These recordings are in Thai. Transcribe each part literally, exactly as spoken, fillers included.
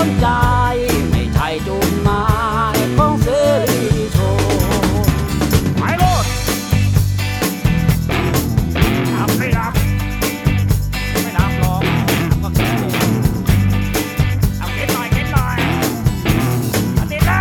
นใจไม่ใช่จุดหมายของเสรีโชว์ไปโลดดับไม่ดับไม่ดับหรอกดับก็เก็บเลยเอาเก็บหน่อยเก็บหน่อยติดแล้ว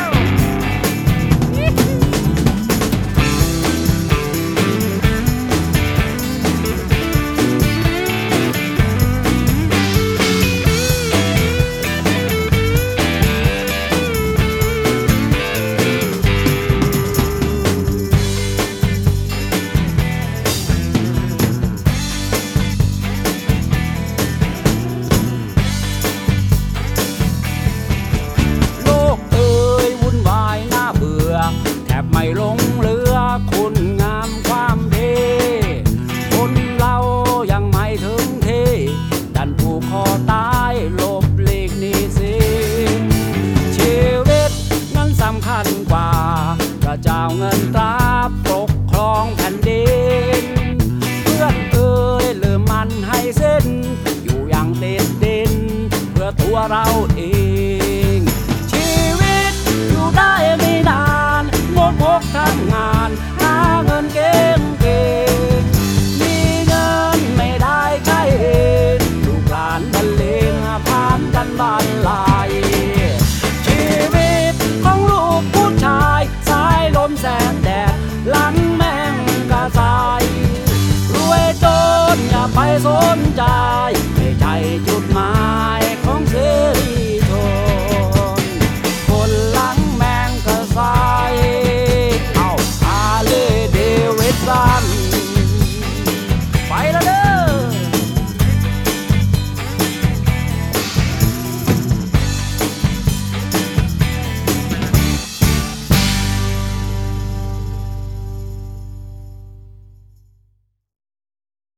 แทบไม่ลงเรือคุณงามความดีคนเรายังไม่ถึงที่ดันผูกคอตายหลบหลีกหนีสิชีวิตนั้นสำคัญกว่าพระเจ้าเงินตราปกครองแผ่นดินเพื่อนเอ่ยลืมมันให้สิ้นอยู่อย่างติดดินเพื่อตัวเราเองชีวิตอยู่ได้ไม่นานงดงกทำงานหาเงินเก่งเก่งมีเงินไม่ได้ใช้เองลูกหลานบรรเลงผ่านกันบ้านลา